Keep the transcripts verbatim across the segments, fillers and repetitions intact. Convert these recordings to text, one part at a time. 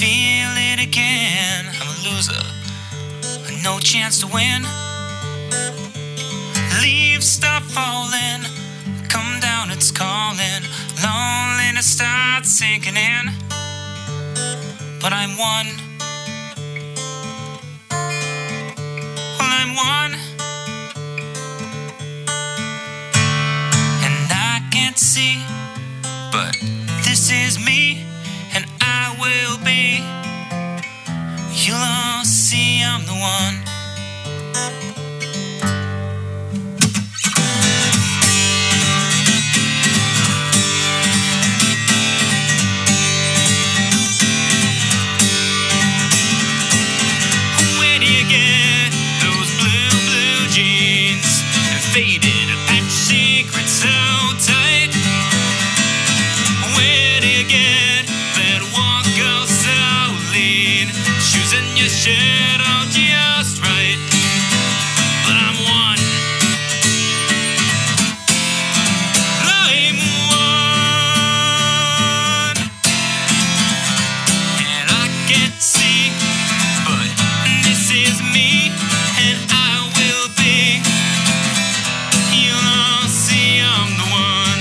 feel it again. I'm a loser, no chance to win. Leaves start falling, come down, it's calling. Loneliness starts sinking in, but I'm one. Well, I'm one, and I can't see, but this is me, and I will be. You'll all see I'm the one. Where do you get those blue, blue jeans? Faded, patch secrets so tight. Where do you get that walk girl so lean? Shoes in your shirt all just right. But I'm one. I'm one. And I can't see, but this is me, and I will be. You'll all see I'm the one.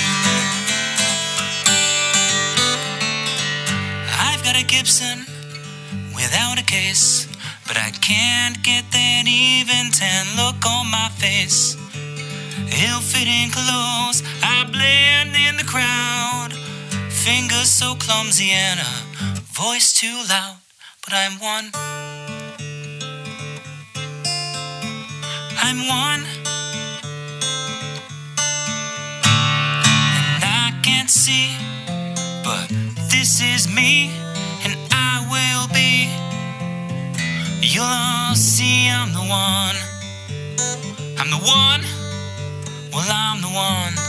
I've got a Gibson without a case, but I can't get that even tan look on my face. Ill-fitting clothes, I blend in the crowd. Fingers so clumsy and a voice too loud, but I'm one. I'm one, and I can't see, but this is me, and I will be. You'll all see I'm the one. I'm the one. Well, I'm the one.